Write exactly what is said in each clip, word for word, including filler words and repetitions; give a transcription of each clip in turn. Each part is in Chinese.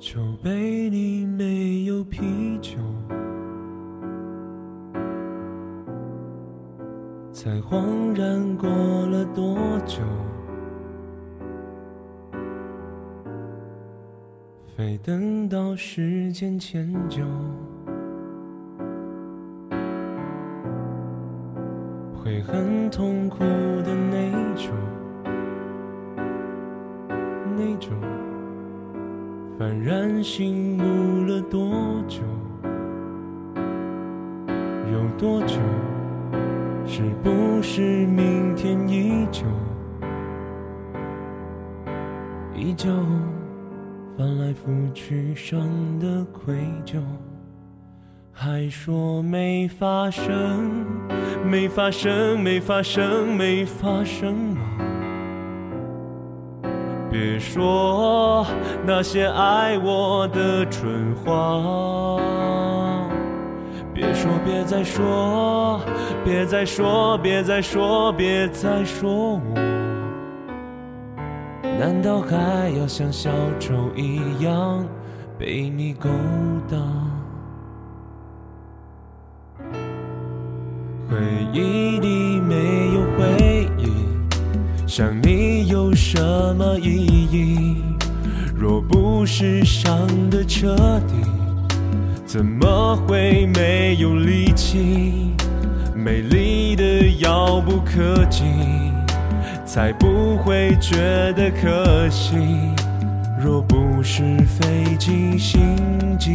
酒杯里没有啤酒，才恍然过了多久，非等到时间迁就，会很痛苦的那种，那种幡然醒悟了多久，有多久，是不是明天依旧，依旧翻来覆去上的愧疚，还说没发生，没发生，没发生，没发生吗？别说那些爱我的蠢话，别说，别再说，别再说，别再说，别再说我，难道还要像小丑一样被你勾搭？回忆里没有回忆，想你有什么意义？若不是伤得彻底，怎么会没有力气？美丽的遥不可及，才不会觉得可惜。若不是费尽心机，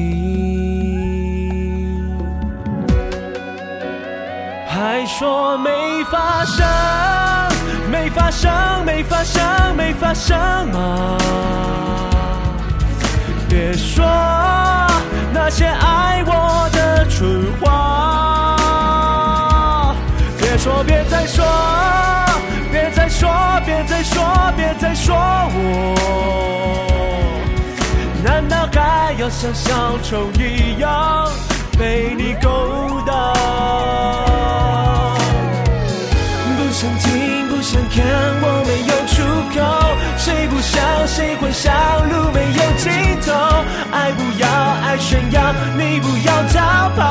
还说没发生，没发生，没发生，没发生啊！别说那些爱我的蠢话，别说，别再说，别再说，别再说，别再说我，难道还要像小丑一样被你勾搭？不想听，不想看，我没有出口，谁不想，谁幻想，路没有尽头，爱不要，爱炫耀，你不要逃跑，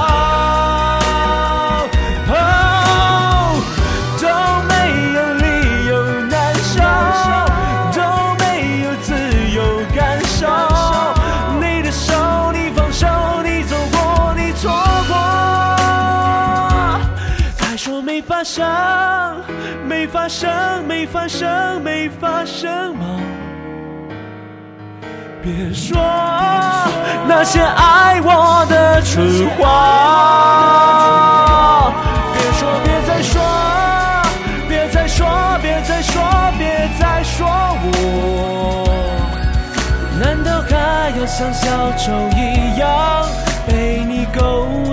哦，都没有理由难受，都没有自由感受，你的手，你放手，你走过，你错过，还说没发生，没发生，没发生，没发生吗？别说那些爱我的蠢话，别说，别再说，别再说，别再说，别再说我，难道还要像小丑一样被你勾